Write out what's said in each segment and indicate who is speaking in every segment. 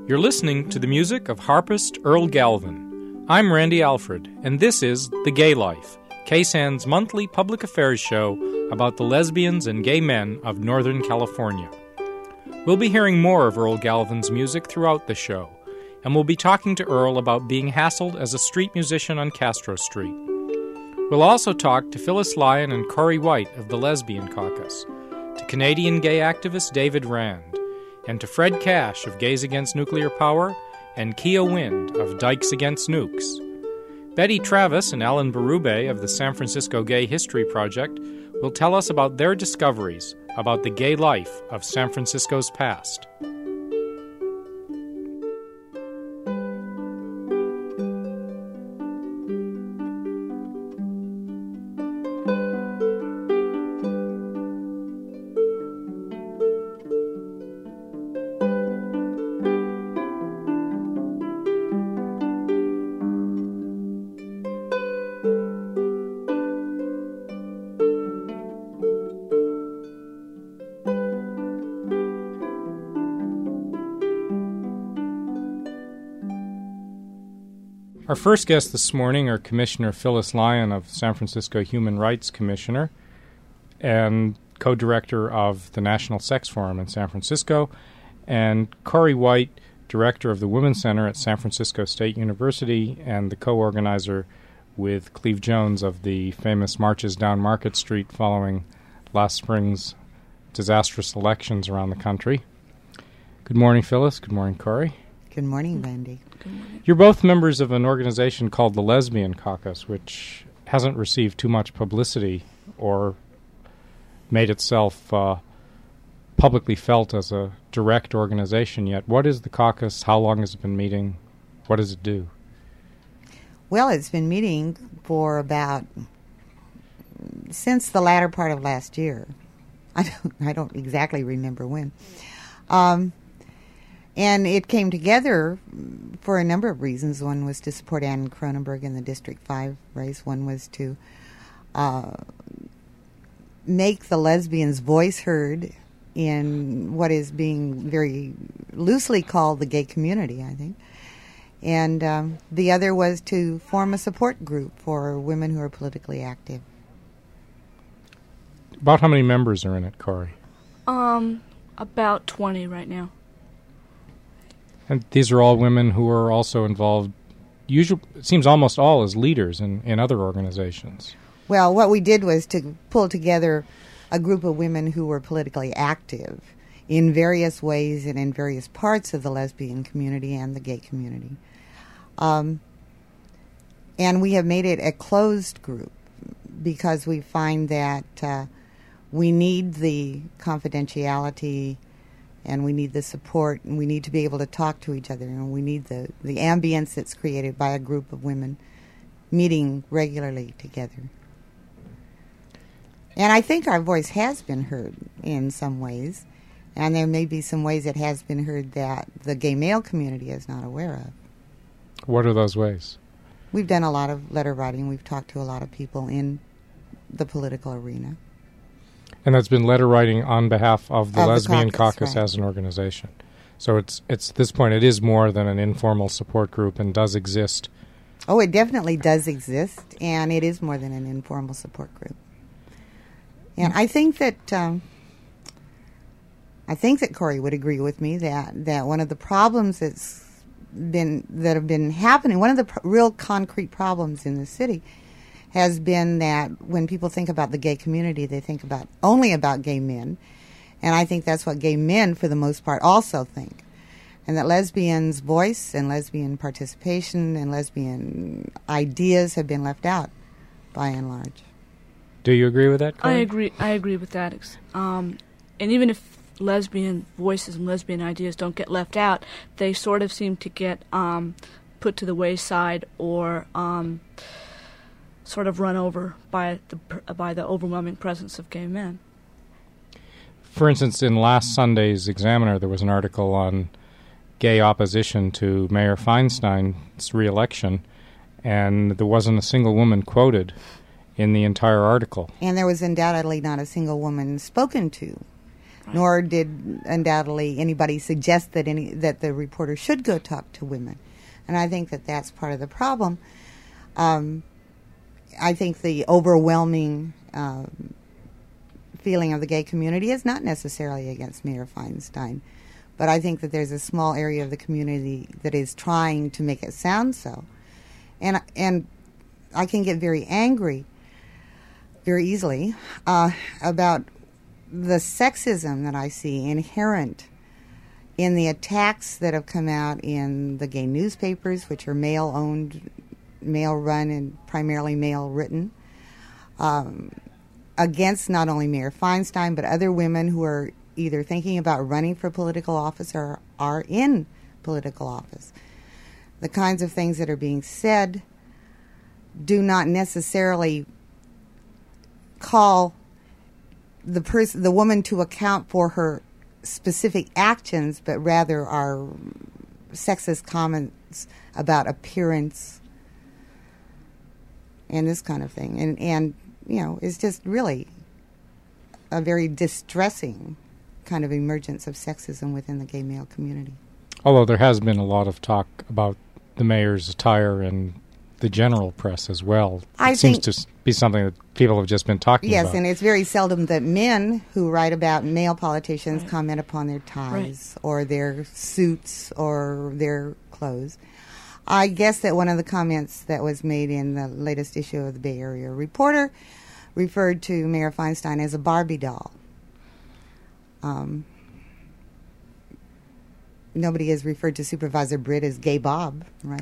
Speaker 1: You're listening to the music of harpist Earl Galvin. I'm Randy Alfred, and this is The Gay Life, KSAN's monthly public affairs show about the lesbians and gay men of Northern California. We'll be hearing more of Earl Galvin's music throughout the show, and we'll be talking to Earl about being hassled as a street musician on Castro Street. We'll also talk to Phyllis Lyon and Corey White of the Lesbian Caucus, to Canadian gay activist David Rand, and to Fred Cash of Gays Against Nuclear Power and Kia Wind of Dykes Against Nukes. Betty Travis and Alan Berube of the San Francisco Gay History Project will tell us about their discoveries about the gay life of San Francisco's past. Our first guests this morning are Commissioner Phyllis Lyon of San Francisco Human Rights Commissioner and co-director of the National Sex Forum in San Francisco, and Corey White, director of the Women's Center at San Francisco State University and the co-organizer with Cleve Jones of the famous marches down Market Street following last spring's disastrous elections around the country. Good morning, Phyllis. Good morning, Corey.
Speaker 2: Good morning, Randy.
Speaker 3: Good morning.
Speaker 1: You're both members of an organization called the Lesbian Caucus, which hasn't received too much publicity or made itself publicly felt as a direct organization yet. What is the caucus? How long has it been meeting? What does it do?
Speaker 2: Well, it's been meeting for since the latter part of last year. I don't exactly remember when. And it came together for a number of reasons. One was to support Ann Cronenberg in the District 5 race. One was to make the lesbians' voice heard in what is being very loosely called the gay community, I think. And the other was to form a support group for women who are politically active.
Speaker 1: About how many members are in it, Corey?
Speaker 3: About 20 right now.
Speaker 1: And these are all women who are also involved, it seems almost all as leaders in other organizations.
Speaker 2: Well, what we did was to pull together a group of women who were politically active in various ways and in various parts of the lesbian community and the gay community. And we have made it a closed group because we find that we need the confidentiality and we need the support, and we need to be able to talk to each other, and we need the ambience that's created by a group of women meeting regularly together. And I think our voice has been heard in some ways, and there may be some ways it has been heard that the gay male community is not aware of.
Speaker 1: What are those ways?
Speaker 2: We've done a lot of letter writing. We've talked to a lot of people in the political arena.
Speaker 1: And that's been letter writing on behalf of the Lesbian Caucus
Speaker 2: right.
Speaker 1: as an organization. So it's at this point it is more than an informal support group and does exist.
Speaker 2: Oh, it definitely does exist, and it is more than an informal support group. And I think that Corey would agree with me that one of the problems that have been happening, one of the real concrete problems in the city, has been that when people think about the gay community, they think only about gay men. And I think that's what gay men, for the most part, also think. And that lesbians' voice and lesbian participation and lesbian ideas have been left out, by and large.
Speaker 1: Do you agree with that, Corey?
Speaker 3: I agree with that. And even if lesbian voices and lesbian ideas don't get left out, they sort of seem to get put to the wayside or sort of run over by the overwhelming presence of gay men.
Speaker 1: For instance, in last Sunday's Examiner, there was an article on gay opposition to Mayor Feinstein's re-election, and there wasn't a single woman quoted in the entire article.
Speaker 2: And there was undoubtedly not a single woman spoken to.
Speaker 3: Right.
Speaker 2: Nor did undoubtedly anybody suggest that the reporter should go talk to women. And I think that that's part of the problem. I think the overwhelming feeling of the gay community is not necessarily against Mayor Feinstein, but I think that there's a small area of the community that is trying to make it sound so. And I can get very angry very easily about the sexism that I see inherent in the attacks that have come out in the gay newspapers, which are male-owned, male-run, and primarily male-written, against not only Mayor Feinstein, but other women who are either thinking about running for political office or are in political office. The kinds of things that are being said do not necessarily call the woman to account for her specific actions, but rather are sexist comments about appearance and this kind of thing. And you know, it's just really a very distressing kind of emergence of sexism within the gay male community.
Speaker 1: Although there has been a lot of talk about the mayor's attire and the general press as well. It seems to be something that people have just been talking about.
Speaker 2: Yes, and it's very seldom that men who write about male politicians comment upon their ties or their suits or their clothes. I guess that one of the comments that was made in the latest issue of the Bay Area Reporter referred to Mayor Feinstein as a Barbie doll. Nobody has referred to Supervisor Britt as Gay Bob, right?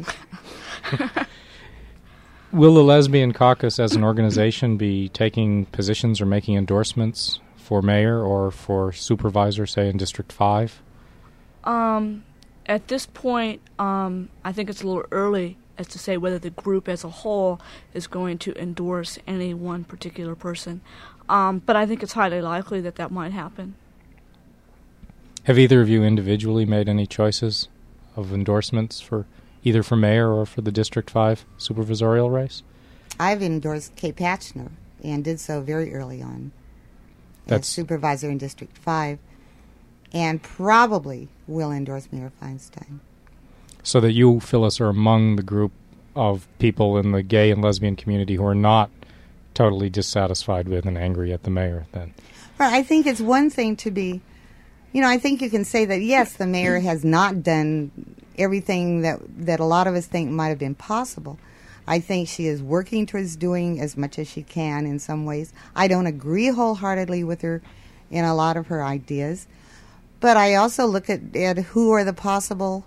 Speaker 1: Will the Lesbian Caucus as an organization be taking positions or making endorsements for mayor or for supervisor, say, in District 5?
Speaker 3: At this point, I think it's a little early as to say whether the group as a whole is going to endorse any one particular person. But I think it's highly likely that that might happen.
Speaker 1: Have either of you individually made any choices of endorsements for either for mayor or for the District 5 supervisorial race?
Speaker 2: I've endorsed Kay Patchner and did so very early on as supervisor in District 5, and probably will endorse Mayor Feinstein.
Speaker 1: So that you, Phyllis, are among the group of people in the gay and lesbian community who are not totally dissatisfied with and angry at the mayor, then?
Speaker 2: Well, I think it's one thing to be, I think you can say that, yes, the mayor has not done everything that a lot of us think might have been possible. I think she is working towards doing as much as she can in some ways. I don't agree wholeheartedly with her in a lot of her ideas. But I also look at who are the possible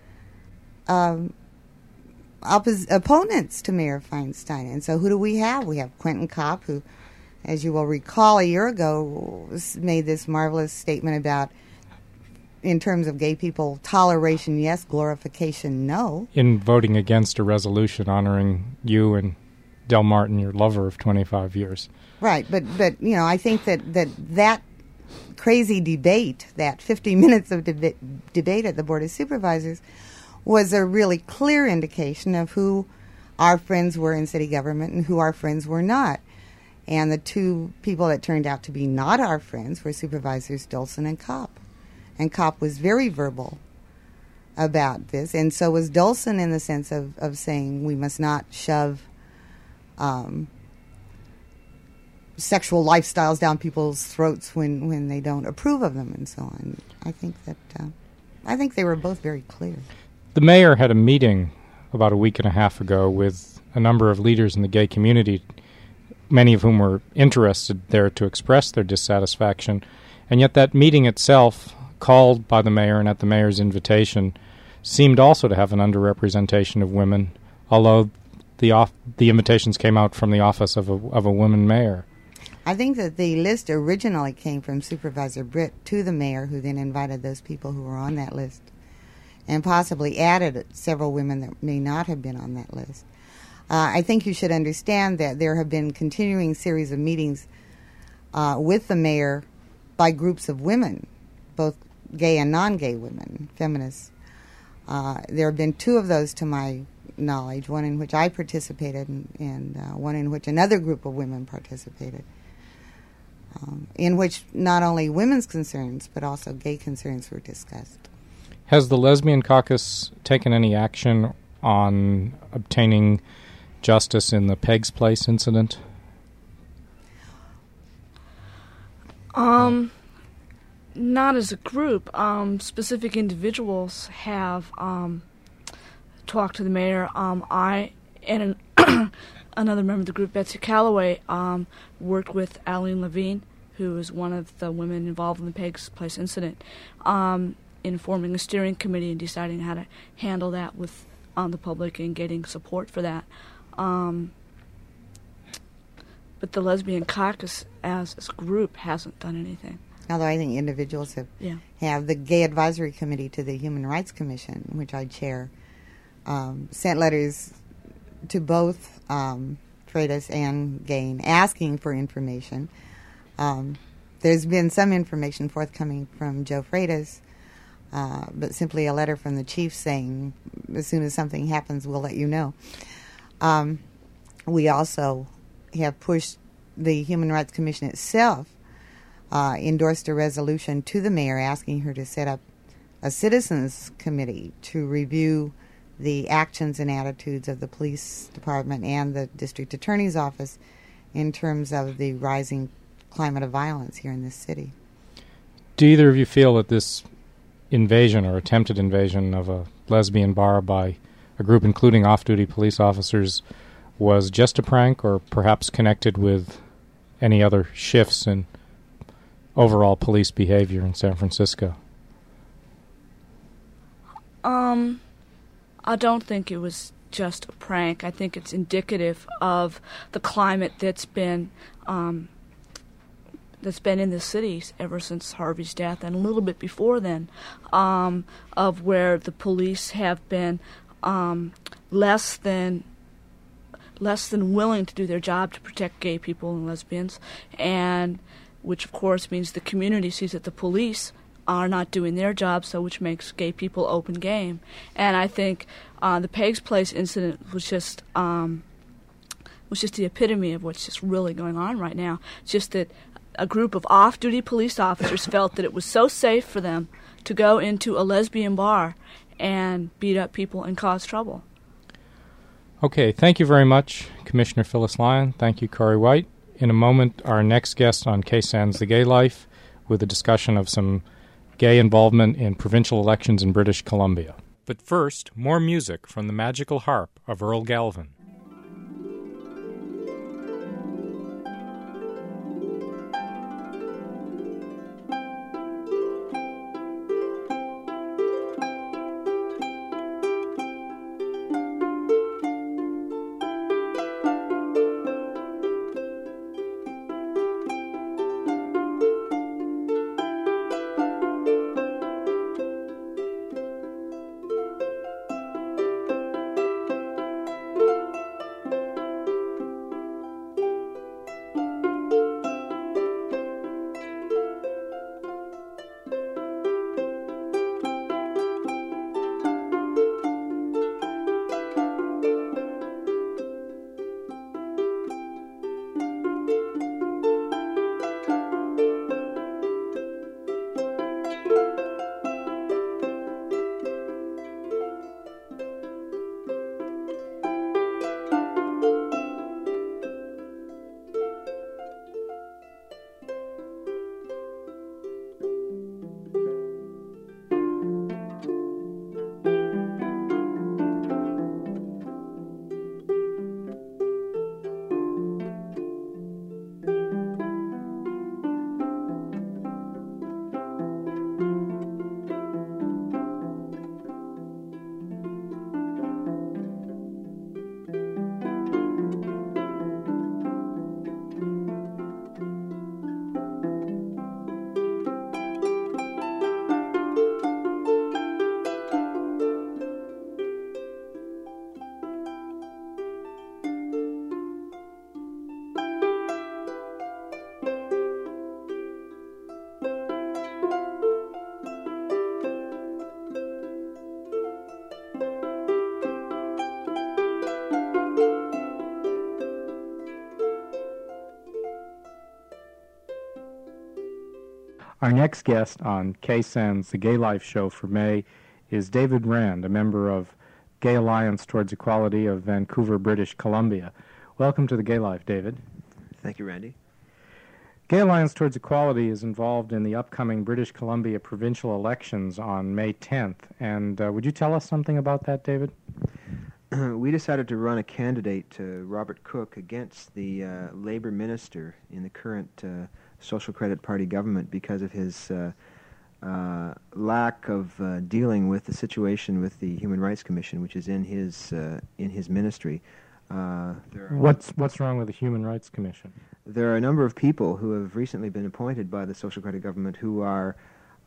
Speaker 2: opponents to Mayor Feinstein. And so who do we have? We have Quentin Kopp, who, as you will recall, a year ago made this marvelous statement about, in terms of gay people, toleration, yes, glorification, no.
Speaker 1: In voting against a resolution honoring you and Del Martin, your lover of 25 years.
Speaker 2: Right, but I think that crazy debate, that 50 minutes of debate at the Board of Supervisors, was a really clear indication of who our friends were in city government and who our friends were not. And the two people that turned out to be not our friends were Supervisors Dolson and Kopp. And Kopp was very verbal about this, and so was Dolson in the sense of saying we must not shove sexual lifestyles down people's throats when they don't approve of them and so on. I think they were both very clear.
Speaker 1: The mayor had a meeting about a week and a half ago with a number of leaders in the gay community, many of whom were interested there to express their dissatisfaction, and yet that meeting itself, called by the mayor and at the mayor's invitation, seemed also to have an underrepresentation of women, although the invitations came out from the office of a woman mayor.
Speaker 2: I think that the list originally came from Supervisor Britt to the mayor, who then invited those people who were on that list and possibly added several women that may not have been on that list. I think you should understand that there have been continuing series of meetings with the mayor by groups of women, both gay and non-gay women, feminists. There have been two of those to my knowledge, one in which I participated and one in which another group of women participated. in which not only women's concerns but also gay concerns were discussed.
Speaker 1: Has the Lesbian Caucus taken any action on obtaining justice in the Peg's Place incident?
Speaker 3: Not as a group. Specific individuals have talked to the mayor. I and another member of the group, Betsy Calloway, worked with Aline Levine, who is one of the women involved in the Peg's Place incident, in forming a steering committee and deciding how to handle that with the public and getting support for that. But the Lesbian Caucus as a group hasn't done anything.
Speaker 2: Although I think individuals have the Gay Advisory Committee to the Human Rights Commission, which I chair, sent letters to both Freitas and Gain asking for information. There's been some information forthcoming from Joe Freitas, but simply a letter from the chief saying, as soon as something happens, we'll let you know. We also have pushed the Human Rights Commission itself, endorsed a resolution to the mayor asking her to set up a citizens committee to review the actions and attitudes of the police department and the district attorney's office in terms of the rising climate of violence here in this city.
Speaker 1: Do either of you feel that this invasion or attempted invasion of a lesbian bar by a group including off-duty police officers was just a prank or perhaps connected with any other shifts in overall police behavior in San Francisco?
Speaker 3: I don't think it was just a prank. I think it's indicative of the climate that's been in the cities ever since Harvey's death and a little bit before then, of where the police have been less than willing to do their job to protect gay people and lesbians, and which of course means the community sees that the police are not doing their job, so which makes gay people open game. And I think the Peg's Place incident was just the epitome of what's just really going on right now. It's just that a group of off-duty police officers felt that it was so safe for them to go into a lesbian bar and beat up people and cause trouble.
Speaker 1: Okay, thank you very much, Commissioner Phyllis Lyon. Thank you, Corey White. In a moment, our next guest on KSAN's The Gay Life with a discussion of some gay involvement in provincial elections in British Columbia. But first, more music from the magical harp of Earl Galvin. Our next guest on KSAN's The Gay Life Show for May is David Rand, a member of Gay Alliance Towards Equality of Vancouver, British Columbia. Welcome to The Gay Life, David.
Speaker 4: Thank you, Randy.
Speaker 1: Gay Alliance Towards Equality is involved in the upcoming British Columbia provincial elections on May 10th. And would you tell us something about that, David?
Speaker 4: We decided to run a candidate, Robert Cook, against the Labour minister in the current Social Credit Party government because of his lack of dealing with the situation with the Human Rights Commission, which is in his ministry.
Speaker 1: What's wrong with the Human Rights Commission?
Speaker 4: There are a number of people who have recently been appointed by the Social Credit government who are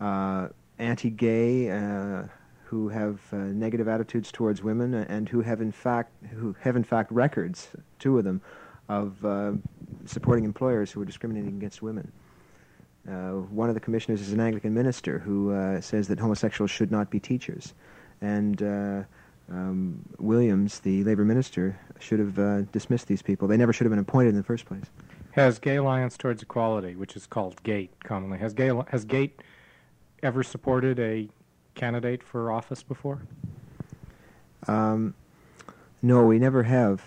Speaker 4: anti-gay, who have negative attitudes towards women, and who have in fact records, two of them, of supporting employers who are discriminating against women. One of the commissioners is an Anglican minister who says that homosexuals should not be teachers, and Williams, the Labour minister, should have dismissed these people. They never should have been appointed in the first place.
Speaker 1: Has Gay Alliance Towards Equality, which is called GATE commonly, has GATE ever supported a candidate for office before?
Speaker 4: No, we never have.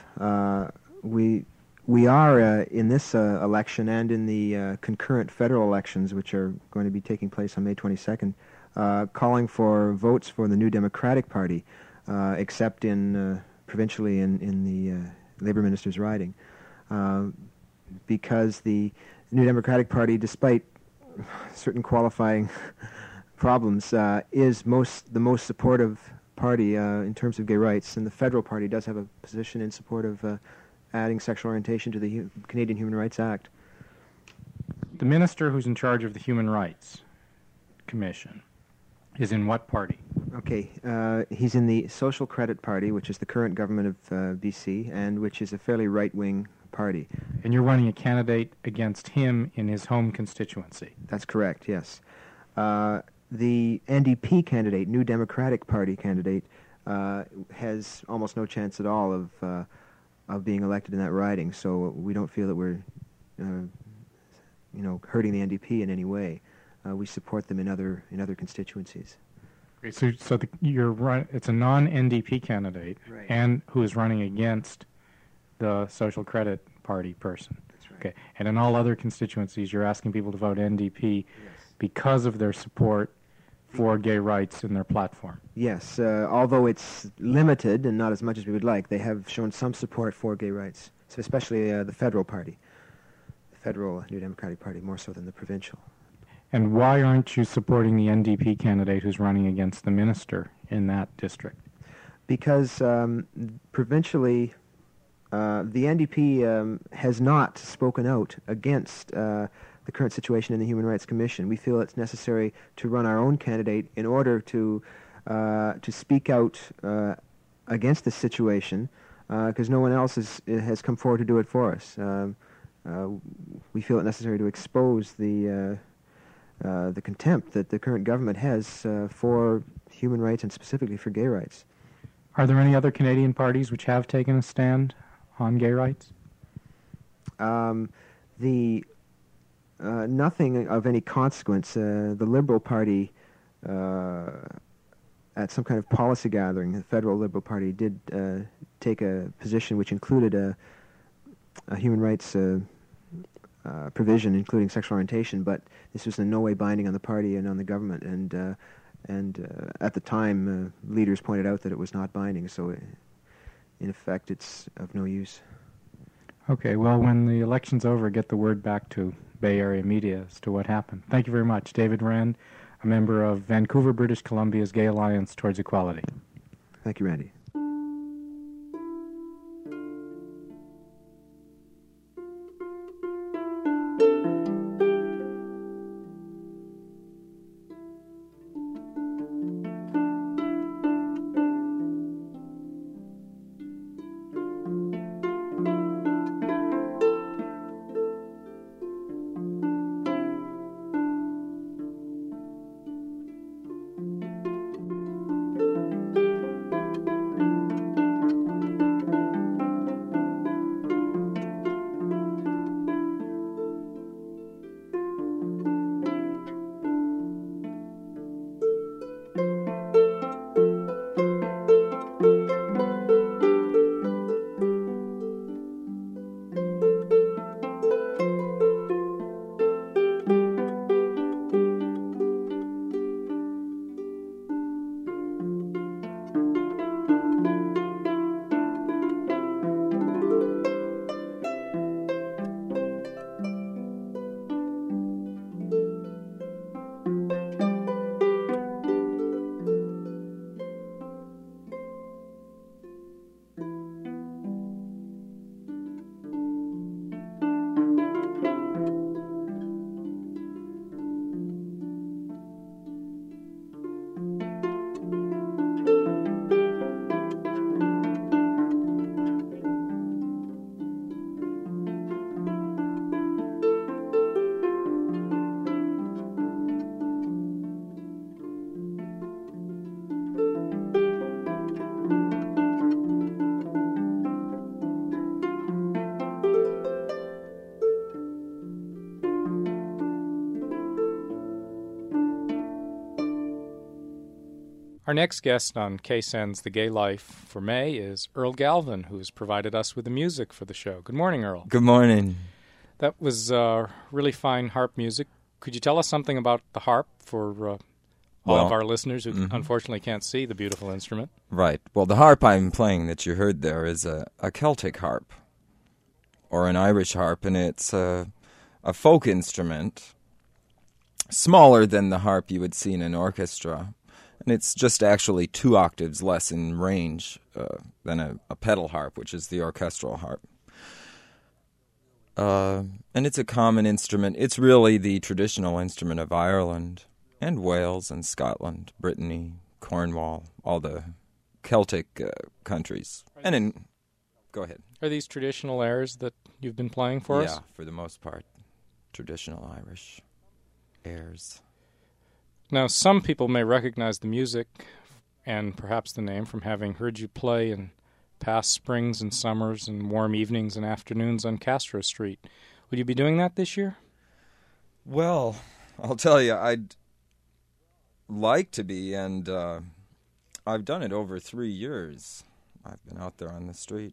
Speaker 4: We are in this election and in the concurrent federal elections, which are going to be taking place on May 22nd, calling for votes for the New Democratic Party, except in provincially in the Labour minister's riding, because the New Democratic Party, despite certain qualifying problems, is the most supportive party in terms of gay rights, and the federal party does have a position in support of adding sexual orientation to the Canadian Human Rights Act.
Speaker 1: The minister who's in charge of the Human Rights Commission is in what party?
Speaker 4: Okay, he's in the Social Credit Party, which is the current government of BC, and which is a fairly right-wing party.
Speaker 1: And you're running a candidate against him in his home constituency.
Speaker 4: That's correct, yes. The NDP candidate, New Democratic Party candidate, has almost no chance at all of being elected in that riding, so we don't feel that we're hurting the NDP in any way. We support them in other constituencies.
Speaker 1: Okay, so it's a non-NDP candidate,
Speaker 4: right,
Speaker 1: and who is running against the Social Credit Party person.
Speaker 4: That's right.
Speaker 1: Okay, and in all other constituencies, you're asking people to vote NDP because of their support for gay rights in their platform.
Speaker 4: Yes, although it's limited and not as much as we would like, they have shown some support for gay rights, so especially the federal party, the federal New Democratic Party, more so than the provincial.
Speaker 1: And why aren't you supporting the NDP candidate who's running against the minister in that district?
Speaker 4: Because provincially, the NDP has not spoken out against the current situation in the Human Rights Commission. We feel it's necessary to run our own candidate in order to speak out against this situation, because no one else has come forward to do it for us. We feel it necessary to expose the contempt that the current government has for human rights and specifically for gay rights.
Speaker 1: Are there any other Canadian parties which have taken a stand on gay rights?
Speaker 4: Nothing of any consequence. The Liberal Party, at some kind of policy gathering, the Federal Liberal Party did take a position which included a human rights provision, including sexual orientation, but this was in no way binding on the party and on the government. And at the time, leaders pointed out that it was not binding, so in effect, it's of no use.
Speaker 1: Okay, well, when the election's over, get the word back to Bay Area media as to what happened. Thank you very much. David Rand, a member of Vancouver, British Columbia's Gay Alliance Towards Equality.
Speaker 4: Thank you, Randy.
Speaker 1: Our next guest on KSAN's The Gay Life for May is Earl Galvin, who has provided us with the music for the show. Good morning, Earl.
Speaker 5: Good morning.
Speaker 1: That was really fine harp music. Could you tell us something about the harp for all of our listeners who unfortunately can't see the beautiful instrument?
Speaker 5: Right. Well, the harp I'm playing that you heard there is a Celtic harp, or an Irish harp, and it's a folk instrument, smaller than the harp you would see in an orchestra. And it's just actually 2 octaves less in range than a pedal harp, which is the orchestral harp. And it's a common instrument. It's really the traditional instrument of Ireland and Wales and Scotland, Brittany, Cornwall, all the Celtic countries. Go ahead.
Speaker 1: Are these traditional airs that you've been playing for us?
Speaker 5: Yeah, for the most part, traditional Irish airs.
Speaker 1: Now, some people may recognize the music and perhaps the name from having heard you play in past springs and summers and warm evenings and afternoons on Castro Street. Will you be doing that this year?
Speaker 5: Well, I'll tell you, I'd like to be, and I've done it over 3 years. I've been out there on the street.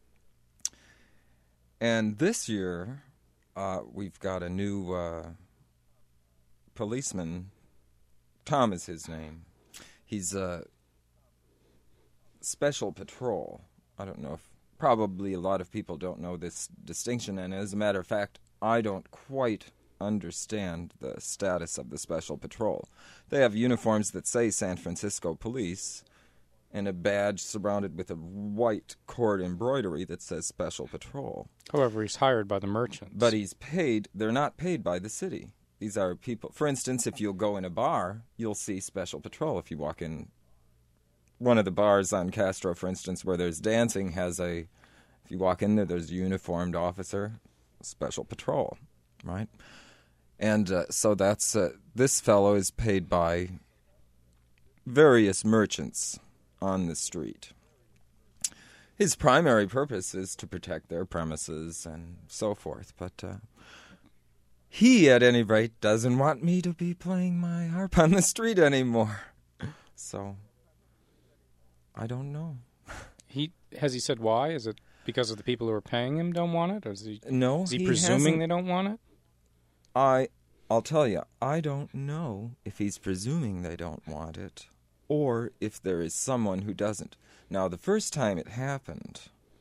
Speaker 5: And this year, we've got a new policeman. Tom is his name. He's a special patrol. I don't know if probably a lot of people don't know this distinction, and as a matter of fact, I don't quite understand the status of the special patrol. They have uniforms that say San Francisco Police and a badge surrounded with a white cord embroidery that says Special Patrol.
Speaker 1: However, he's hired by the merchants.
Speaker 5: But he's paid. They're not paid by the city. These are people. For instance, if you'll go in a bar, you'll see Special Patrol. If you walk in one of the bars on Castro, for instance, where there's dancing, if you walk in there, there's a uniformed officer, Special Patrol, right? And so that's, this fellow is paid by various merchants on the street. His primary purpose is to protect their premises and so forth, but he, at any rate, doesn't want me to be playing my harp on the street anymore. So, I don't know.
Speaker 1: Has he said why? Is it because of the people who are paying him don't want it? Or is he presuming they don't want it?
Speaker 5: I'll tell you, I don't know if he's presuming they don't want it or if there is someone who doesn't. Now, the first time it happened,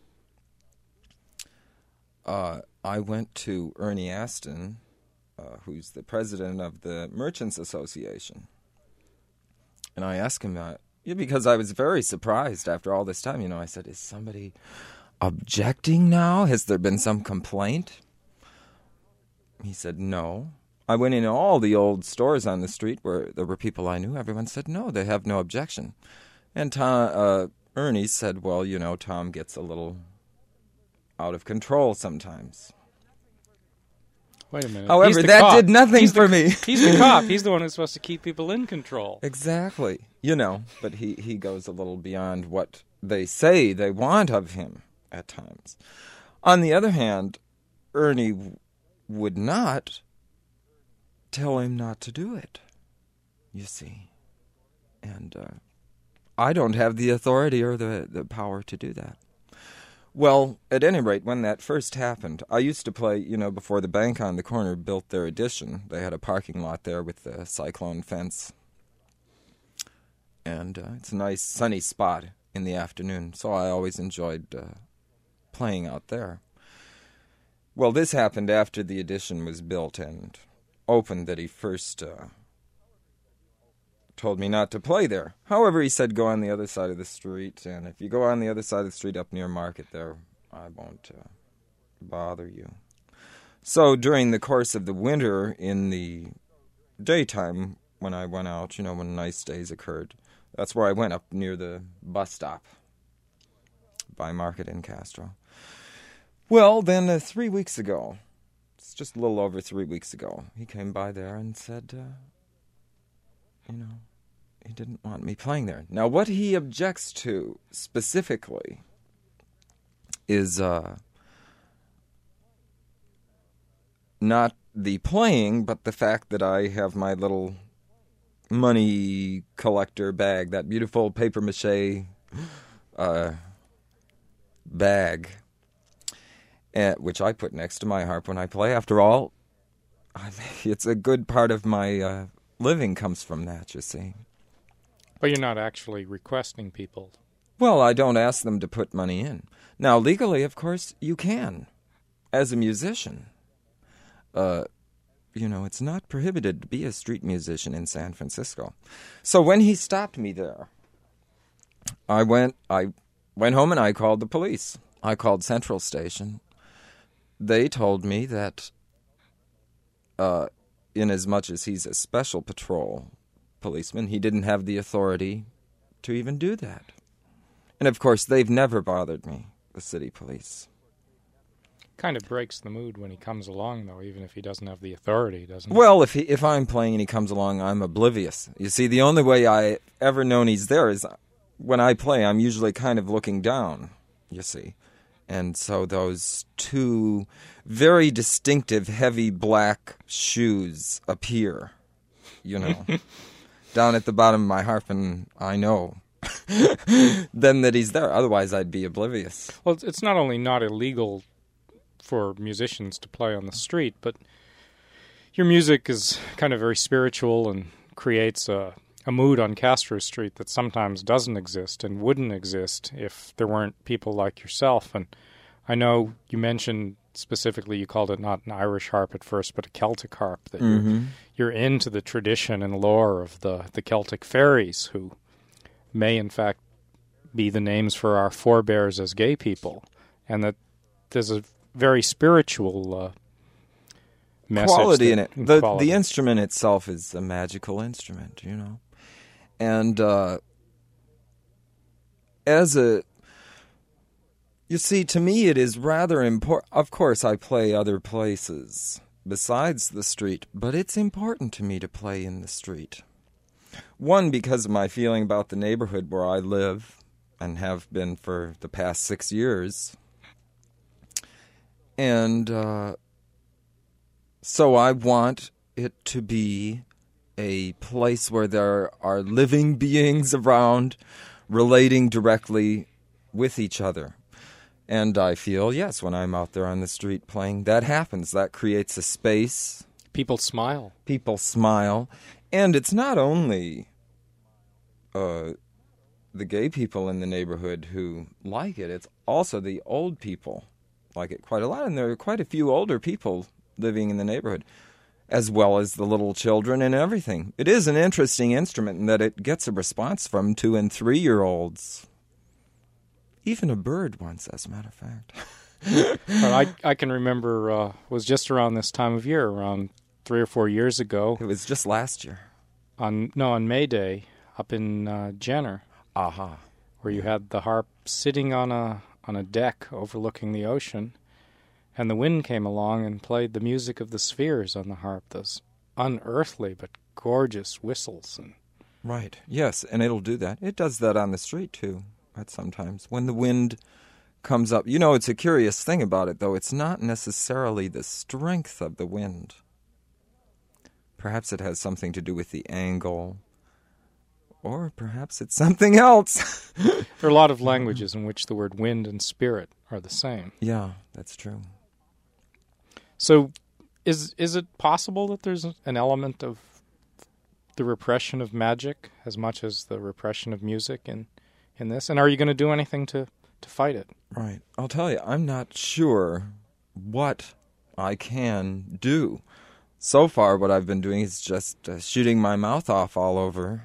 Speaker 5: I went to Ernie Aston, who's the president of the Merchants Association, and I asked him because I was very surprised after all this time. I said, is somebody objecting now? Has there been some complaint? He said, no. I went in all the old stores on the street where there were people I knew. Everyone said, no, they have no objection. And Ernie said, well, Tom gets a little out of control sometimes.
Speaker 1: Wait a minute.
Speaker 5: However, that did nothing for me.
Speaker 1: He's the cop. He's the one who's supposed to keep people in control.
Speaker 5: Exactly. But he goes a little beyond what they say they want of him at times. On the other hand, Ernie would not tell him not to do it, you see. And I don't have the authority or the power to do that. Well, at any rate, when that first happened, I used to play, before the bank on the corner built their addition. They had a parking lot there with the cyclone fence. And it's a nice sunny spot in the afternoon, so I always enjoyed playing out there. Well, this happened after the addition was built and opened, that he first told me not to play there. However, he said go on the other side of the street, and if you go on the other side of the street up near Market there, I won't bother you. So during the course of the winter, in the daytime, when I went out, when nice days occurred, that's where I went, up near the bus stop by Market in Castro. Well, then 3 weeks ago, it's just a little over 3 weeks ago, he came by there and said, he didn't want me playing there. Now, what he objects to specifically is not the playing, but the fact that I have my little money collector bag, that beautiful papier-mâché bag, which I put next to my harp when I play. After all, it's a good part of my living comes from that, you see.
Speaker 1: But you're not actually requesting people.
Speaker 5: Well, I don't ask them to put money in. Now, legally, of course, you can. As a musician, it's not prohibited to be a street musician in San Francisco. So when he stopped me there, I went home and I called the police. I called Central Station. They told me that inasmuch as he's a special patrol policeman, he didn't have the authority to even do that. And of course, they've never bothered me, the city police.
Speaker 1: Kind of breaks the mood when he comes along, though, even if he doesn't have the authority, doesn't it?
Speaker 5: Well, if I'm playing and he comes along, I'm oblivious. You see, the only way I ever known he's there is when I play, I'm usually kind of looking down, you see. And so those two very distinctive, heavy black shoes appear, down at the bottom of my harp, and I know then that he's there. Otherwise, I'd be oblivious.
Speaker 1: Well, it's not only not illegal for musicians to play on the street, but your music is kind of very spiritual and creates a mood on Castro Street that sometimes doesn't exist and wouldn't exist if there weren't people like yourself. And I know you mentioned specifically, you called it not an Irish harp at first, but a Celtic harp, that you're into the tradition and lore of the Celtic fairies, who may in fact be the names for our forebears as gay people, and that there's a very spiritual message
Speaker 5: quality in it.
Speaker 1: Quality.
Speaker 5: The instrument itself is a magical instrument, and you see, to me it is rather important. Of course, I play other places besides the street, but it's important to me to play in the street. One, because of my feeling about the neighborhood where I live and have been for the past 6 years. And so I want it to be a place where there are living beings around relating directly with each other. And I feel, yes, when I'm out there on the street playing, that happens. That creates a space.
Speaker 1: People smile.
Speaker 5: People smile. And it's not only the gay people in the neighborhood who like it. It's also the old people like it quite a lot. And there are quite a few older people living in the neighborhood, as well as the little children and everything. It is an interesting instrument in that it gets a response from 2- and 3-year-olds. Even a bird once, as a matter of fact.
Speaker 1: Well, I can remember it was just around this time of year, around 3 or 4 years ago.
Speaker 5: It was just last year.
Speaker 1: On May Day, up in Jenner.
Speaker 5: Aha.
Speaker 1: Where you had the harp sitting on a deck overlooking the ocean, and the wind came along and played the music of the spheres on the harp, those unearthly but gorgeous whistles.
Speaker 5: Right, yes, and it'll do that. It does that on the street, too, at sometimes. When the wind comes up. It's a curious thing about it, though. It's not necessarily the strength of the wind. Perhaps it has something to do with the angle, or perhaps it's something else.
Speaker 1: There are a lot of languages in which the word wind and spirit are the same.
Speaker 5: Yeah, that's true.
Speaker 1: So is it possible that there's an element of the repression of magic as much as the repression of music in this? And are you going to do anything to fight it?
Speaker 5: Right. I'll tell you, I'm not sure what I can do. So far, what I've been doing is just shooting my mouth off all over.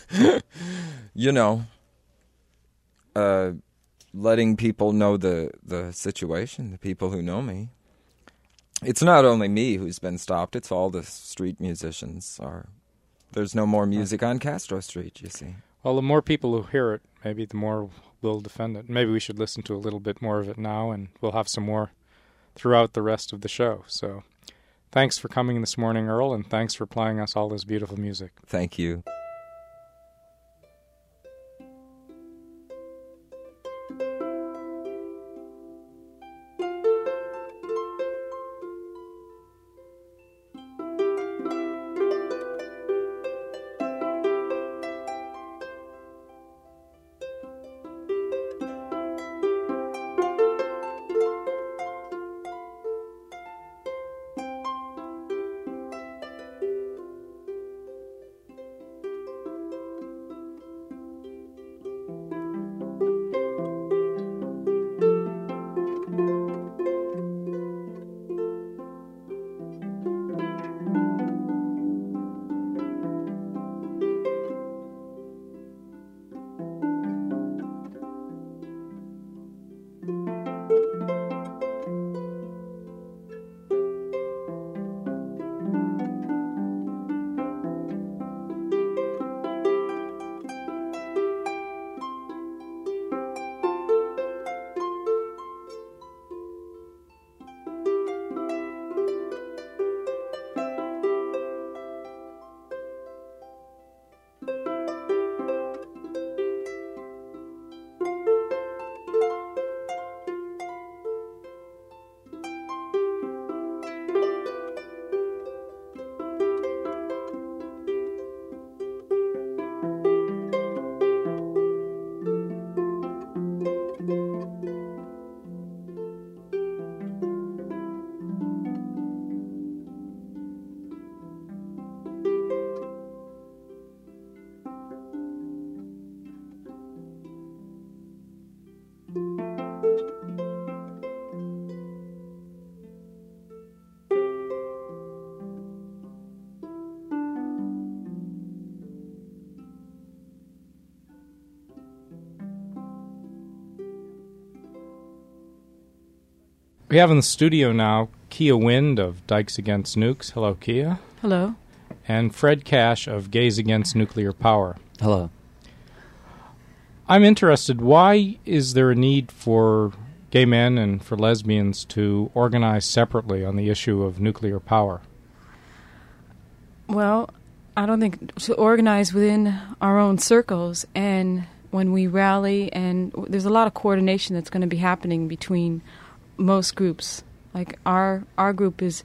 Speaker 5: Letting people know the situation, the people who know me. It's not only me who's been stopped, it's all the street musicians. There's no more music on Castro Street, you see.
Speaker 1: Well, the more people who hear it, maybe the more will defend it. Maybe we should listen to a little bit more of it now, and we'll have some more throughout the rest of the show. So thanks for coming this morning, Earl, and thanks for playing us all this beautiful music.
Speaker 5: Thank you.
Speaker 1: We have in the studio now Kia Wind of Dykes Against Nukes. Hello, Kia.
Speaker 3: Hello.
Speaker 1: And Fred Cash of Gays Against Nuclear Power.
Speaker 6: Hello.
Speaker 1: I'm interested, why is there a need for gay men and for lesbians to organize separately on the issue of nuclear power?
Speaker 7: Well, I don't think to organize within our own circles, and when we rally, and there's a lot of coordination that's going to be happening between most groups. Like our group is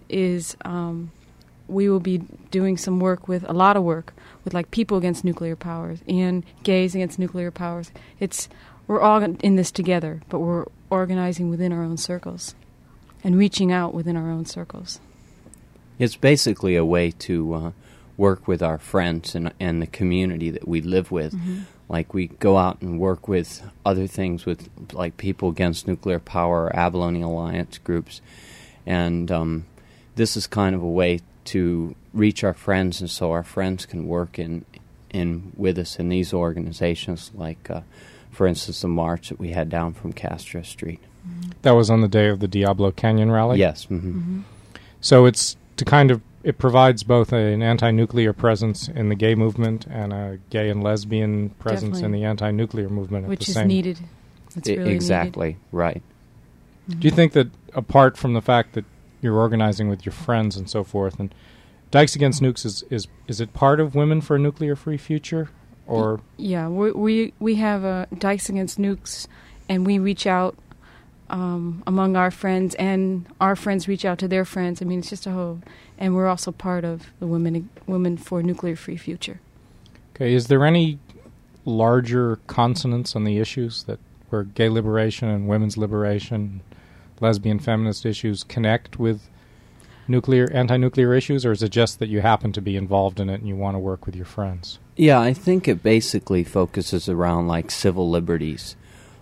Speaker 7: we will be doing some work with a lot of work with like People Against Nuclear Powers and Gays Against Nuclear Powers. We're all in this together, but we're organizing within our own circles and reaching out within our own circles.
Speaker 6: It's basically a way to work with our friends and the community that we live with. Mm-hmm. Like we go out and work with other things with like People Against Nuclear Power, Abalone Alliance groups. And this is kind of a way to reach our friends, and so our friends can work in with us in these organizations, like, for instance, the march that we had down from Castro Street.
Speaker 1: Mm-hmm. That was on the day of the Diablo Canyon rally?
Speaker 6: Yes. Mm-hmm.
Speaker 1: Mm-hmm. So it's to kind of, it provides both an anti-nuclear presence in the gay movement and a gay and lesbian presence in the anti-nuclear movement.
Speaker 7: Which is needed. It's really
Speaker 6: exactly,
Speaker 7: needed.
Speaker 6: Right.
Speaker 1: Mm-hmm. Do you think that, apart from the fact that you're organizing with your friends and so forth, and Dykes Against Nukes is it part of Women for a Nuclear Free Future, or? Yeah,
Speaker 7: we have Dykes Against Nukes, and we reach out among our friends, and our friends reach out to their friends. I mean, it's just a whole, and we're also part of the Women for a Nuclear Free Future.
Speaker 1: Okay, is there any larger consonance on the issues that where gay liberation and women's liberation, lesbian feminist issues connect with anti-nuclear issues, or is it just that you happen to be involved in it and you want to work with your friends?
Speaker 6: Yeah, I think it basically focuses around like civil liberties,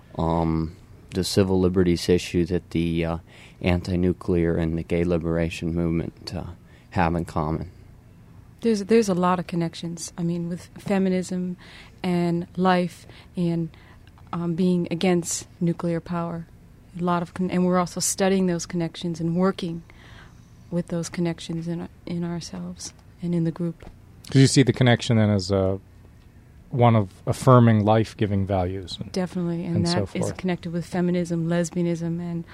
Speaker 6: the civil liberties issue that the anti-nuclear and the gay liberation movement have in common.
Speaker 7: There's a lot of connections. I mean, with feminism and life and being against nuclear power. A lot of and we're also studying those connections and working with those connections in ourselves and in the group.
Speaker 1: Because you see the connection then as one of affirming life-giving values.
Speaker 7: Definitely, and that so is connected with feminism, lesbianism, and,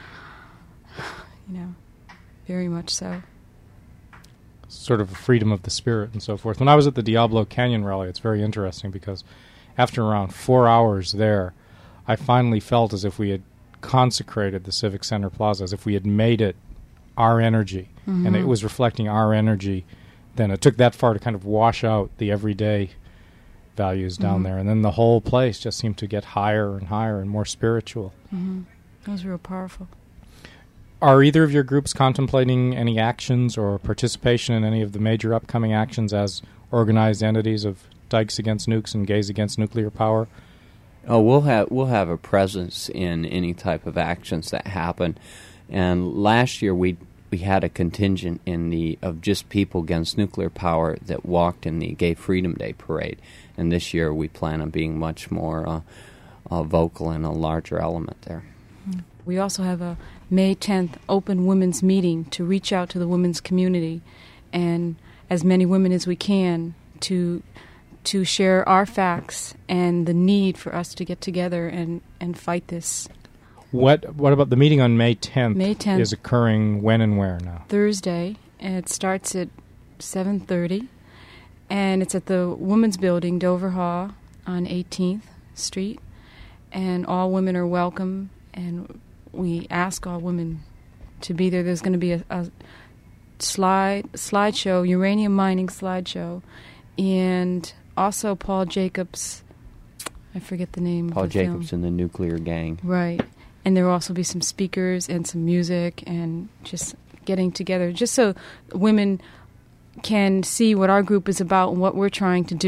Speaker 7: very much so.
Speaker 1: Sort of a freedom of the spirit and so forth. When I was at the Diablo Canyon rally, it's very interesting because after around 4 hours there, I finally felt as if we had consecrated the Civic Center Plaza, as if we had made it our energy, mm-hmm. and it was reflecting our energy. Then it took that far to kind of wash out the everyday values down
Speaker 7: mm-hmm.
Speaker 1: there, and then the whole place just seemed to get higher and higher and more spiritual.
Speaker 7: Mm-hmm. That was real powerful.
Speaker 1: Are either of your groups contemplating any actions or participation in any of the major upcoming actions as organized entities of Dykes Against Nukes and Gays Against Nuclear Power?
Speaker 6: Oh, we'll have a presence in any type of actions that happen. And last year we had a contingent of just People Against Nuclear Power that walked in the Gay Freedom Day parade. And this year we plan on being much more vocal and a larger element there.
Speaker 7: We also have a May 10th open women's meeting to reach out to the women's community and as many women as we can to share our facts and the need for us to get together and fight this.
Speaker 1: What about the meeting on May 10th?
Speaker 7: May 10th
Speaker 1: is occurring when and where now?
Speaker 7: Thursday, and it starts at 7:30, and it's at the Women's Building, Dover Hall, on 18th Street, and all women are welcome, and we ask all women to be there. There's going to be a slideshow, uranium mining slideshow, and also Paul Jacobs, I forget the name
Speaker 6: Paul
Speaker 7: of the
Speaker 6: Jacobs
Speaker 7: film.
Speaker 6: and the Nuclear Gang.
Speaker 7: Right. And there will also be some speakers and some music and just getting together, just so women can see what our group is about and what we're trying to do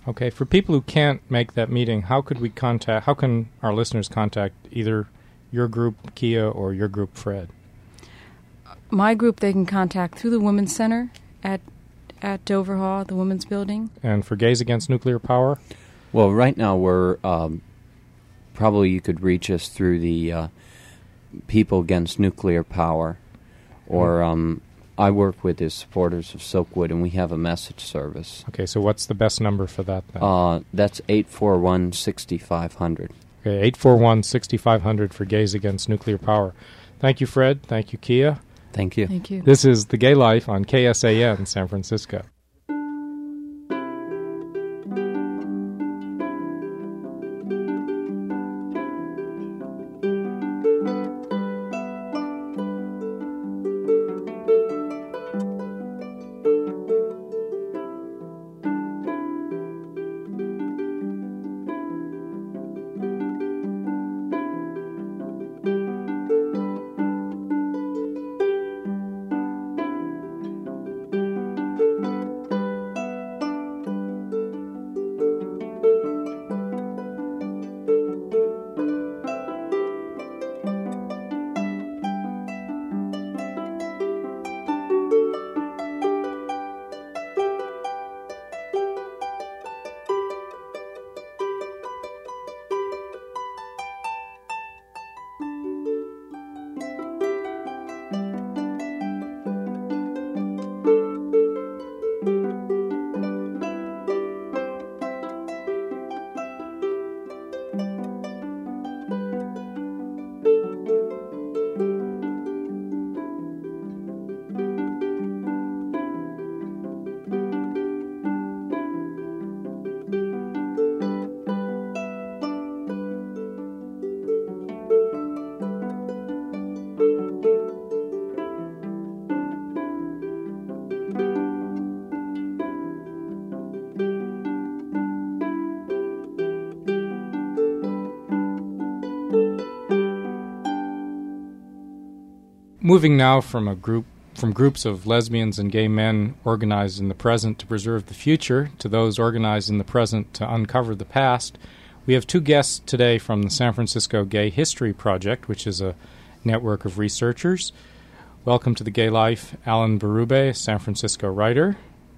Speaker 1: Okay, for people who can't make that meeting, how can our listeners contact either your group, Kia, or your group, Fred?
Speaker 7: My group they can contact through the Women's Center at Dover Hall, the Women's Building.
Speaker 1: And for Gays Against Nuclear Power?
Speaker 6: Well, right now we're probably you could reach us through the People Against Nuclear Power, or I work with the Supporters of Silkwood, and we have a message service.
Speaker 1: Okay, so what's the best number for that then?
Speaker 6: That's 841-6500.
Speaker 1: Okay, 841-6500 for Gays Against Nuclear Power. Thank you, Fred. Thank you, Kia.
Speaker 6: Thank you.
Speaker 7: Thank you.
Speaker 1: This is The Gay Life on KSAN San Francisco. Moving now from groups of lesbians and gay men organized in the present to preserve the future to those organized in the present to uncover the past, we have two guests today from the San Francisco Gay History Project, which is a network of researchers. Welcome to The Gay Life, Alan Berube, a San Francisco writer,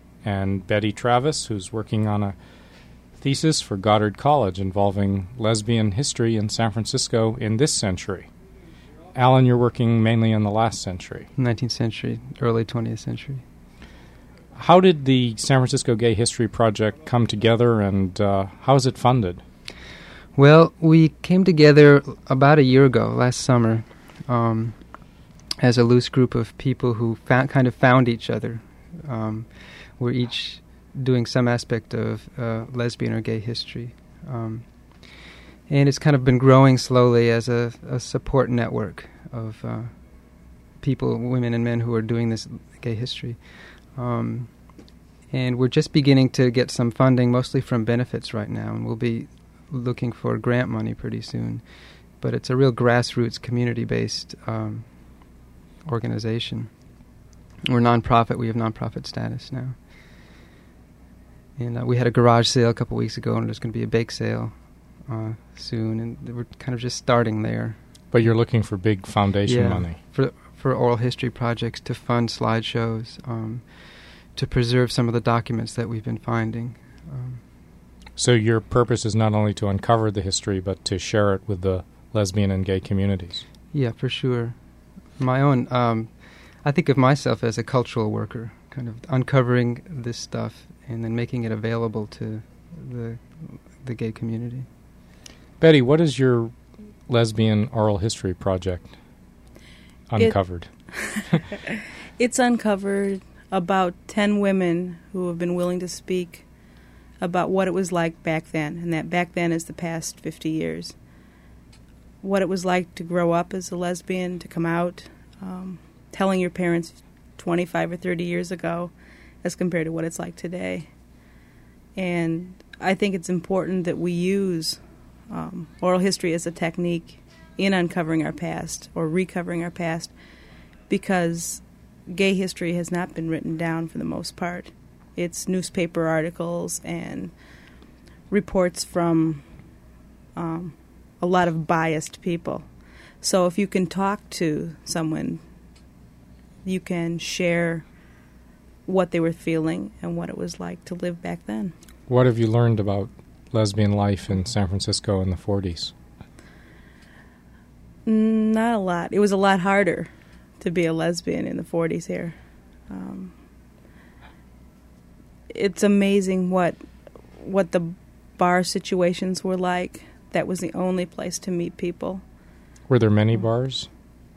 Speaker 1: and Betty Travis, who's working on a thesis for Goddard College involving lesbian history in San Francisco in this century. Alan, you're working mainly in the last century.
Speaker 8: 19th century, early 20th century.
Speaker 1: How did the San Francisco Gay History Project come together, and how is it funded?
Speaker 8: Well, we came together about a year ago, last summer, as a loose group of people who kind of found each other. We're each doing some aspect of lesbian or gay history. And it's kind of been growing slowly as a support network of people, women and men who are doing this gay history. And we're just beginning to get some funding, mostly from benefits right now, and we'll be looking for grant money pretty soon. But it's a real grassroots, community-based organization. We're nonprofit. We have nonprofit status now. And we had a garage sale a couple weeks ago, and there's going to be a bake sale soon, and we're kind of just starting there.
Speaker 1: But you're looking for big foundation money.
Speaker 8: For oral history projects, to fund slideshows, to preserve some of the documents that we've been finding.
Speaker 1: So your purpose is not only to uncover the history, but to share it with the lesbian and gay communities.
Speaker 8: Yeah, for sure. My own, I think of myself as a cultural worker, kind of uncovering this stuff and then making it available to the gay community.
Speaker 1: Betty, what is your lesbian oral history project uncovered?
Speaker 9: It's uncovered about 10 women who have been willing to speak about what it was like back then, and that back then is the past 50 years. What it was like to grow up as a lesbian, to come out, telling your parents 25 or 30 years ago as compared to what it's like today. And I think it's important that we use oral history as a technique in uncovering our past or recovering our past, because gay history has not been written down for the most part. It's newspaper articles and reports from a lot of biased people. So if you can talk to someone, you can share what they were feeling and what it was like to live back then.
Speaker 1: What have you learned about lesbian life in San Francisco in the 40s?
Speaker 9: Not a lot. It was a lot harder to be a lesbian in the 40s here. It's amazing what the bar situations were like. That was the only place to meet people.
Speaker 1: Were there many bars?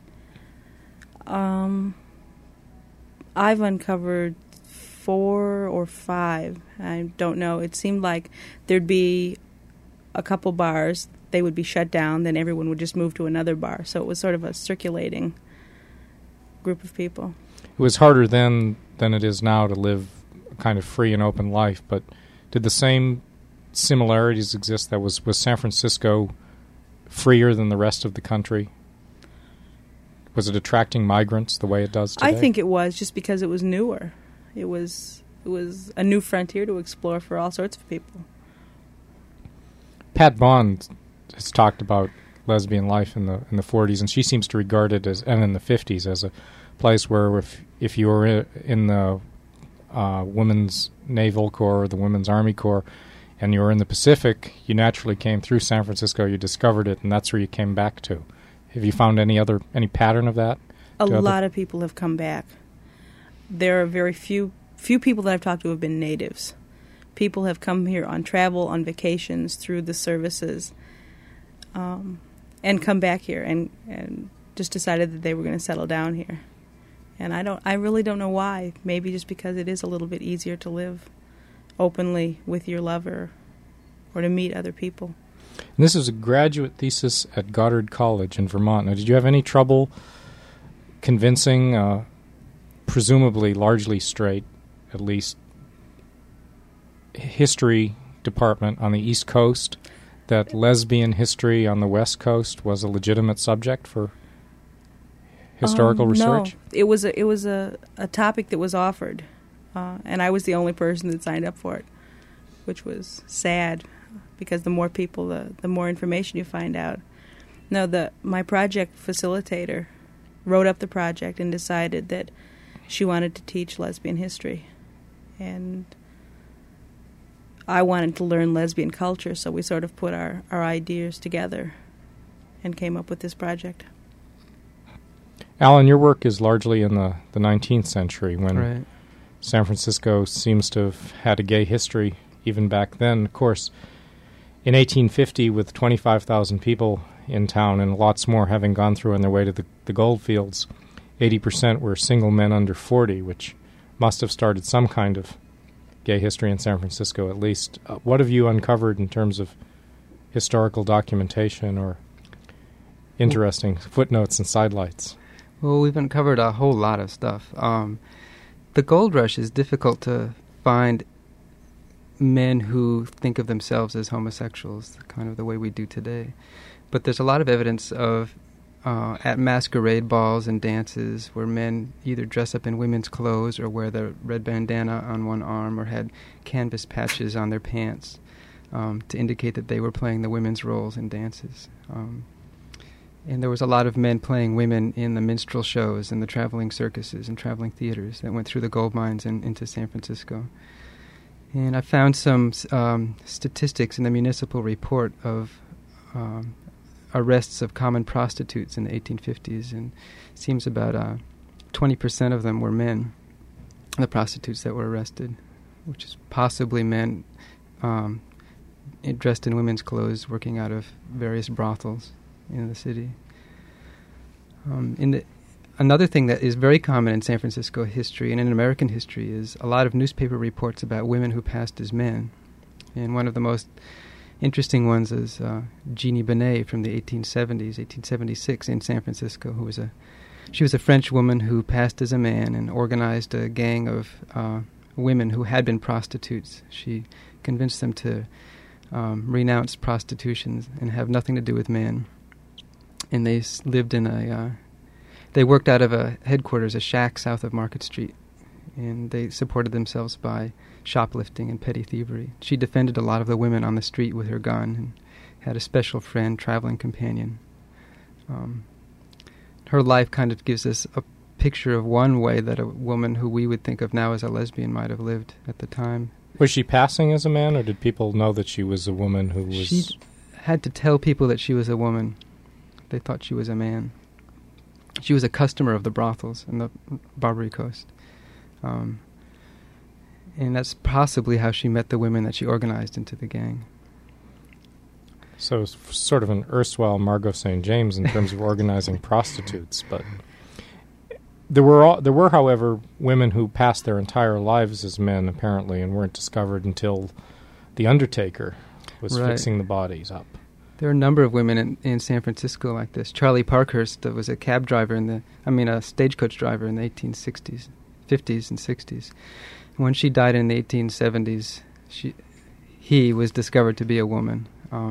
Speaker 9: I've uncovered 4 or 5. I don't know. It seemed like there'd be a couple bars, they would be shut down, then everyone would just move to another bar. So it was sort of a circulating group of people.
Speaker 1: It was harder then than it is now to live a kind of free and open life, but did the same similarities exist? That was San Francisco freer than the rest of the country? Was it attracting migrants the way it does today?
Speaker 9: I think it was, just because it was newer. It was a new frontier to explore for all sorts of people.
Speaker 1: Pat Bond has talked about lesbian life in the 40s, and she seems to regard it as, and in the 50s, as a place where if you were in the Women's Naval Corps or the Women's Army Corps, and you were in the Pacific, you naturally came through San Francisco, you discovered it, and that's where you came back to. Have you found any pattern of that?
Speaker 9: A lot of people have come back. There are very few people that I've talked to have been natives. People have come here on travel, on vacations, through the services, and come back here and just decided that they were going to settle down here. And I really don't know why. Maybe just because it is a little bit easier to live openly with your lover or to meet other people.
Speaker 1: And this is a graduate thesis at Goddard College in Vermont. Now, did you have any trouble convincing, presumably largely straight, at least, history department on the East Coast that lesbian history on the West Coast was a legitimate subject for historical research?
Speaker 9: No, it was a topic that was offered, and I was the only person that signed up for it, which was sad, because the more people, the more information you find out. No, my project facilitator wrote up the project and decided that she wanted to teach lesbian history, and I wanted to learn lesbian culture, so we sort of put our ideas together and came up with this project.
Speaker 1: Alan, your work is largely in the 19th century, when
Speaker 8: Right.
Speaker 1: San Francisco seems to have had a gay history even back then. Of course, in 1850, with 25,000 people in town and lots more having gone through on their way to the gold fields, 80% were single men under 40, which must have started some kind of gay history in San Francisco, at least. What have you uncovered in terms of historical documentation or interesting footnotes and sidelights?
Speaker 8: Well, we've uncovered a whole lot of stuff. The gold rush is difficult to find men who think of themselves as homosexuals, kind of the way we do today. But there's a lot of evidence of at masquerade balls and dances where men either dress up in women's clothes or wear the red bandana on one arm or had canvas patches on their pants to indicate that they were playing the women's roles in dances. And there was a lot of men playing women in the minstrel shows and the traveling circuses and traveling theaters that went through the gold mines and into San Francisco. And I found some statistics in the municipal report of arrests of common prostitutes in the 1850s, and it seems about 20% of them were men, the prostitutes that were arrested, which is possibly men dressed in women's clothes working out of various brothels in the city. Another thing that is very common in San Francisco history and in American history is a lot of newspaper reports about women who passed as men. And one of the most interesting ones is Jeannie Benet from the 1870s, 1876 in San Francisco, she was a French woman who passed as a man and organized a gang of women who had been prostitutes. She convinced them to renounce prostitution and have nothing to do with men. And they lived in they worked out of a headquarters, a shack south of Market Street and they supported themselves by shoplifting and petty thievery. She defended a lot of the women on the street with her gun and had a special friend, traveling companion. Her life kind of gives us a picture of one way that a woman who we would think of now as a lesbian might have lived at the time.
Speaker 1: Was she passing as a man, or did people know that she was a woman who was...
Speaker 8: She had to tell people that she was a woman. They thought she was a man. She was a customer of the brothels in the Barbary Coast. And that's possibly how she met the women that she organized into the gang.
Speaker 1: So it's sort of an erstwhile Margot St. James in terms of organizing prostitutes, but... There were, however, women who passed their entire lives as men, apparently, and weren't discovered until the undertaker was fixing the bodies up.
Speaker 8: There are a number of women in San Francisco like this. Charlie Parkhurst was a cab driver a stagecoach driver in the 1860s, 50s, and 60s. And when she died in the 1870s, he was discovered to be a woman.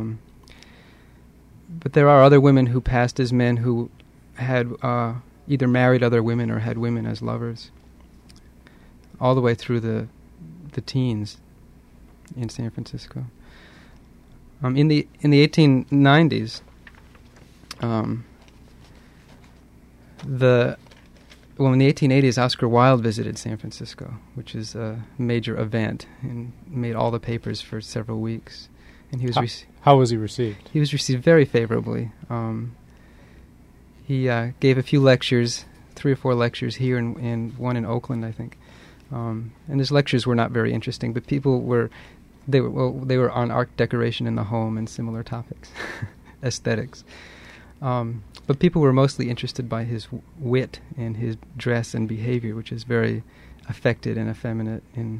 Speaker 8: But there are other women who passed as men who had... either married other women or had women as lovers, all the way through the teens in San Francisco. In the 1890s, in the 1880s, Oscar Wilde visited San Francisco, which is a major event, and made all the papers for several weeks. And he was
Speaker 1: how was he received? He
Speaker 8: was received very favorably. He gave a few lectures, 3 or 4 lectures here and one in Oakland, I think. And his lectures were not very interesting, but people were on art decoration in the home and similar topics, aesthetics. But people were mostly interested by his wit and his dress and behavior, which is very affected and effeminate. And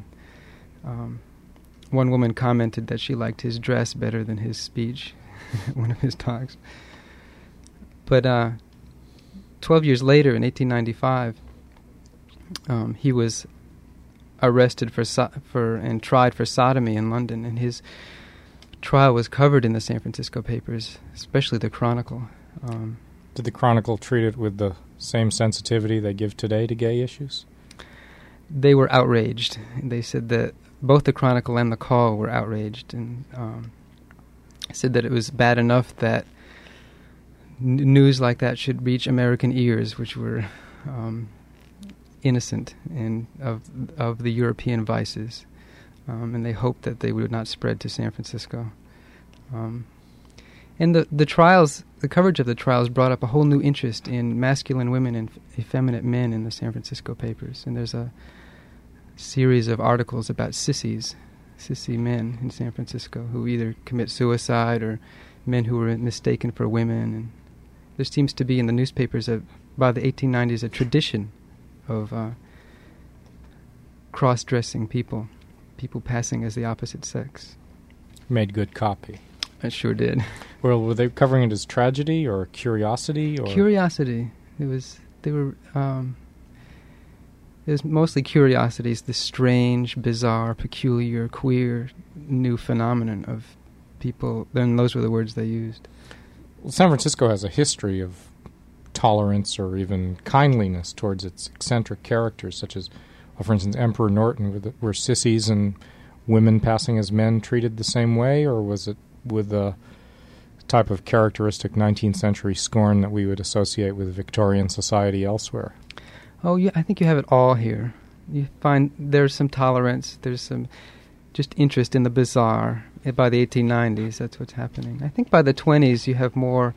Speaker 8: one woman commented that she liked his dress better than his speech at one of his talks. But 12 years later, in 1895, he was arrested and tried for sodomy in London, and his trial was covered in the San Francisco papers, especially the Chronicle.
Speaker 1: Did the Chronicle treat it with the same sensitivity they give today to gay issues?
Speaker 8: They were outraged. They said that both the Chronicle and the Call were outraged, and said that it was bad enough that news like that should reach American ears, which were innocent and of the European vices, and they hoped that they would not spread to San Francisco. And the trials, the coverage of the trials, brought up a whole new interest in masculine women and effeminate men in the San Francisco papers. And there's a series of articles about sissy men in San Francisco who either commit suicide or men who were mistaken for women. And there seems to be in the newspapers by the 1890s a tradition of cross-dressing people passing as the opposite sex.
Speaker 1: Made good copy.
Speaker 8: It sure did.
Speaker 1: Well, were they covering it as tragedy or curiosity? Or
Speaker 8: curiosity. It was mostly curiosities, the strange, bizarre, peculiar, queer, new phenomenon of people. Then those were the words they used.
Speaker 1: Well, San Francisco has a history of tolerance or even kindliness towards its eccentric characters, such as, for instance, Emperor Norton. Were sissies and women passing as men treated the same way, or was it with a type of characteristic 19th century scorn that we would associate with Victorian society elsewhere?
Speaker 8: Oh, yeah, I think you have it all here. You find there's some tolerance, there's some just interest in the bizarre. By the 1890s, that's what's happening. I think by the 20s, you have more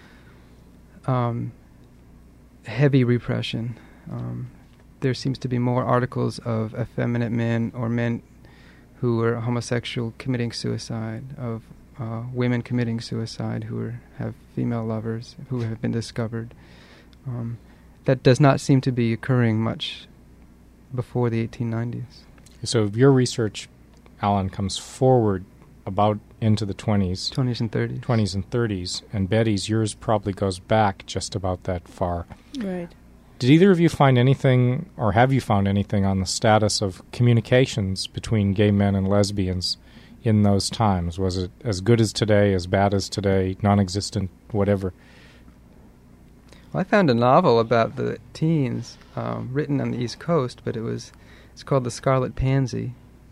Speaker 8: heavy repression. There seems to be more articles of effeminate men or men who are homosexual committing suicide, of women committing suicide who have female lovers who have been discovered. That does not seem to be occurring much before the 1890s.
Speaker 1: So your research, Alan, comes forward about into the 20s.
Speaker 8: 20s and 30s.
Speaker 1: 20s and 30s. And Betty's, yours probably goes back just about that far.
Speaker 9: Right.
Speaker 1: Did either of you find anything, or have you found anything on the status of communications between gay men and lesbians in those times? Was it as good as today, as bad as today, non-existent, whatever?
Speaker 8: Well, I found a novel about the teens written on the East Coast, but it was It's called The Scarlet Pansy.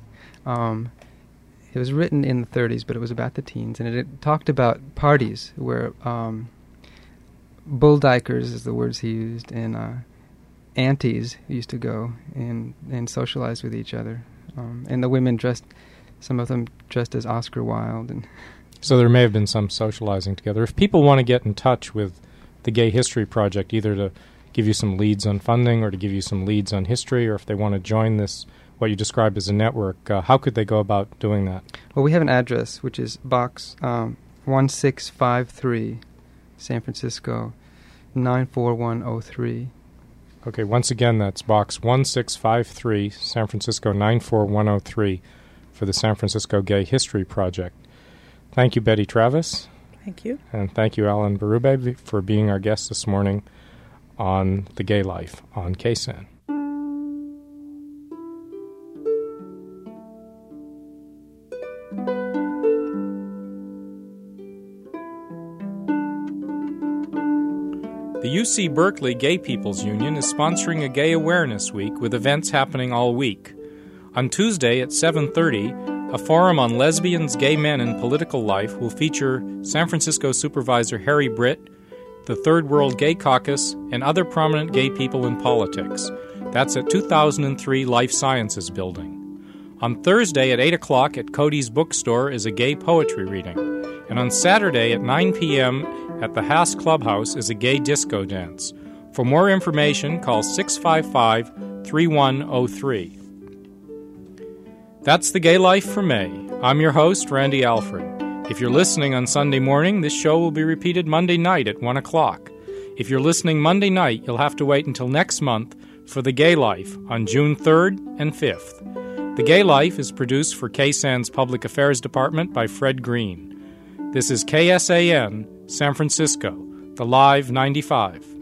Speaker 8: It was written in the 30s, but it was about the teens, and it talked about parties where bulldykers is the words he used, and aunties used to go and socialize with each other. And the women some of them dressed as Oscar Wilde. And
Speaker 1: so there may have been some socializing together. If people want to get in touch with the Gay History Project, either to give you some leads on funding or to give you some leads on history, or if they want to join this, what you described as a network, how could they go about doing that?
Speaker 8: Well, we have an address, which is Box 1653, San Francisco, 94103.
Speaker 1: Okay, once again, that's Box 1653, San Francisco 94103, for the San Francisco Gay History Project. Thank you, Betty Travis.
Speaker 9: Thank you.
Speaker 1: And thank you, Alan Berube, for being our guest this morning on The Gay Life on KSAN. The UC Berkeley Gay People's Union is sponsoring a Gay Awareness Week with events happening all week. On Tuesday at 7:30, a forum on lesbians, gay men, and political life will feature San Francisco Supervisor Harry Britt, the Third World Gay Caucus, and other prominent gay people in politics. That's at 2003 Life Sciences Building. On Thursday at 8 o'clock at Cody's Bookstore is a gay poetry reading. And on Saturday at 9 p.m. at the Haas Clubhouse is a gay disco dance. For more information, call 655-3103. That's The Gay Life for May. I'm your host, Randy Alfred. If you're listening on Sunday morning, this show will be repeated Monday night at 1 o'clock. If you're listening Monday night, you'll have to wait until next month for The Gay Life on June 3rd and 5th. The Gay Life is produced for KSAN's Public Affairs Department by Fred Green. This is KSAN, San Francisco, the Live 95.